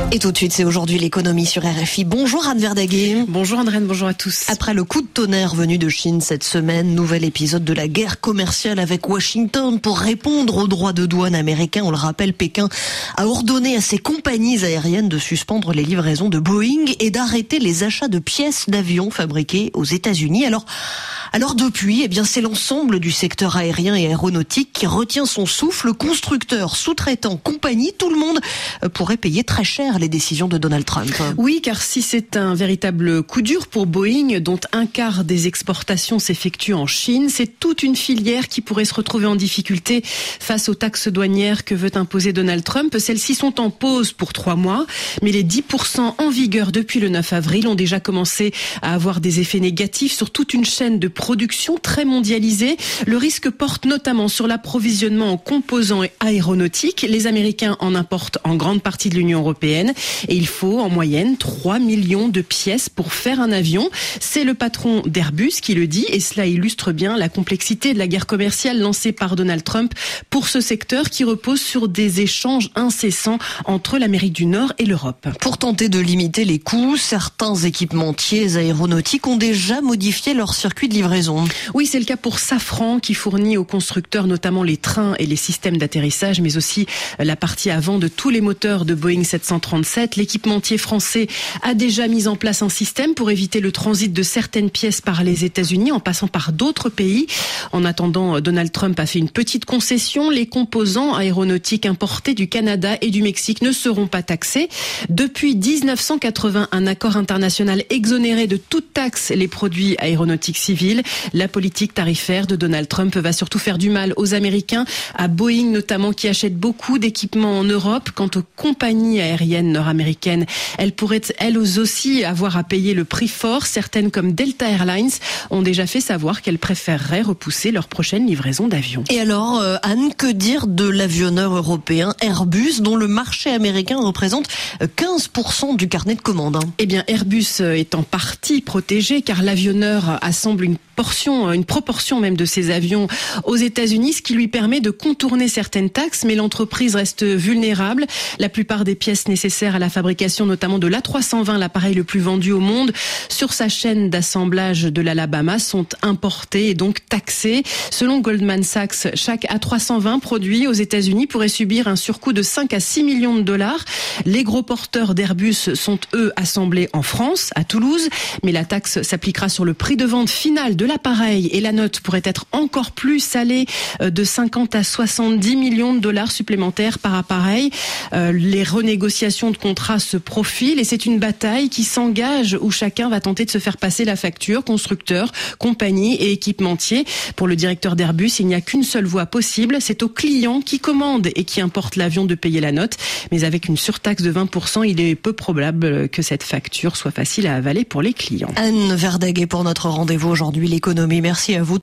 Et tout de suite, c'est aujourd'hui l'économie sur RFI. Bonjour Anne Verdaguet. Bonjour Andréane, bonjour à tous. Après le coup de tonnerre venu de Chine cette semaine, nouvel épisode de la guerre commerciale avec Washington pour répondre aux droits de douane américains. On le rappelle, Pékin a ordonné à ses compagnies aériennes de suspendre les livraisons de Boeing et d'arrêter les achats de pièces d'avions fabriquées aux États-Unis. Alors depuis, c'est l'ensemble du secteur aérien et aéronautique qui retient son souffle. Constructeurs, sous-traitants, compagnies, tout le monde pourrait payer très cher les décisions de Donald Trump. Oui, car si c'est un véritable coup dur pour Boeing, dont un quart des exportations s'effectue en Chine, c'est toute une filière qui pourrait se retrouver en difficulté face aux taxes douanières que veut imposer Donald Trump. Celles-ci sont en pause pour 3 mois, mais les 10% en vigueur depuis le 9 avril ont déjà commencé à avoir des effets négatifs sur toute une chaîne de production très mondialisée. Le risque porte notamment sur l'approvisionnement en composants aéronautiques. Les Américains en importent en grande partie de l'Union européenne et il faut en moyenne 3 millions de pièces pour faire un avion. C'est le patron d'Airbus qui le dit et cela illustre bien la complexité de la guerre commerciale lancée par Donald Trump pour ce secteur qui repose sur des échanges incessants entre l'Amérique du Nord et l'Europe. Pour tenter de limiter les coûts, certains équipementiers aéronautiques ont déjà modifié leur circuit de livraison. Oui, c'est le cas pour Safran qui fournit aux constructeurs notamment les trains et les systèmes d'atterrissage, mais aussi la partie avant de tous les moteurs de Boeing 737. L'équipementier français a déjà mis en place un système pour éviter le transit de certaines pièces par les États-Unis en passant par d'autres pays. En attendant, Donald Trump a fait une petite concession. Les composants aéronautiques importés du Canada et du Mexique ne seront pas taxés. Depuis 1980, un accord international exonérait de toute taxe les produits aéronautiques civils. La politique tarifaire de Donald Trump va surtout faire du mal aux Américains, à Boeing notamment qui achète beaucoup d'équipements en Europe. Quant aux compagnies aériennes nord-américaines, elles pourraient elles aussi avoir à payer le prix fort. Certaines comme Delta Airlines ont déjà fait savoir qu'elles préféreraient repousser leur prochaine livraison d'avions. Et alors, Anne, que dire de l'avionneur européen Airbus dont le marché américain représente 15% du carnet de commandes? Airbus est en partie protégé car l'avionneur assemble une proportion même de ses avions aux États-Unis, ce qui lui permet de contourner certaines taxes, mais l'entreprise reste vulnérable. La plupart des pièces nécessaires à la fabrication, notamment de l'A320, l'appareil le plus vendu au monde, sur sa chaîne d'assemblage de l'Alabama, sont importées et donc taxées. Selon Goldman Sachs, chaque A320 produit aux États-Unis pourrait subir un surcoût de 5 à 6 millions de dollars. Les gros porteurs d'Airbus sont, eux, assemblés en France, à Toulouse, mais la taxe s'appliquera sur le prix de vente final de l'appareil et la note pourrait être encore plus salée, de 50 à 70 millions de dollars supplémentaires par appareil. Les renégociations de contrats se profilent et c'est une bataille qui s'engage où chacun va tenter de se faire passer la facture, constructeur, compagnie et équipementier. Pour le directeur d'Airbus, il n'y a qu'une seule voie possible, c'est au client qui commande et qui importe l'avion de payer la note. Mais avec une surtaxe de 20%, il est peu probable que cette facture soit facile à avaler pour les clients. Anne Verdaguet pour notre rendez-vous aujourd'hui, l'économie. Merci à vous.